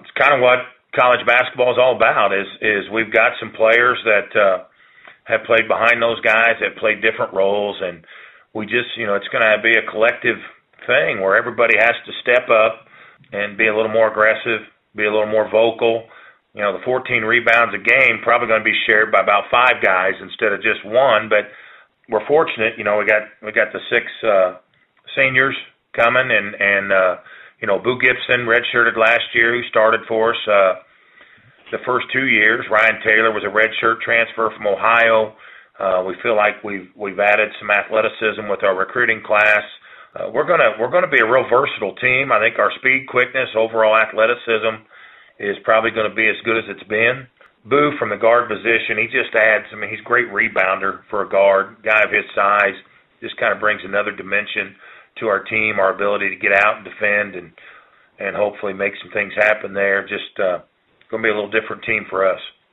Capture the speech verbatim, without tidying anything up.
it's kind of what college basketball is all about. Is is we've got some players that uh, have played behind those guys, that played different roles, and we just, you know, it's going to be a collective thing where everybody has to step up and be a little more aggressive, be a little more vocal. You know, the fourteen rebounds a game probably going to be shared by about five guys instead of just one. But we're fortunate, you know, we got we got the six uh, seniors coming, and and uh, you know, Boo Gibson redshirted last year, who started for us uh, the first two years. Ryan Taylor was a redshirt transfer from Ohio. Uh, we feel like we've we've added some athleticism with our recruiting class. Uh, we're gonna we're gonna be a real versatile team. I think our speed, quickness, overall athleticism is probably going to be as good as it's been. Boo from the guard position, he just adds. I mean, he's a great rebounder for a guard, guy of his size. Just kind of brings another dimension to our team, our ability to get out and defend, and and hopefully make some things happen there. Just uh, going to be a little different team for us.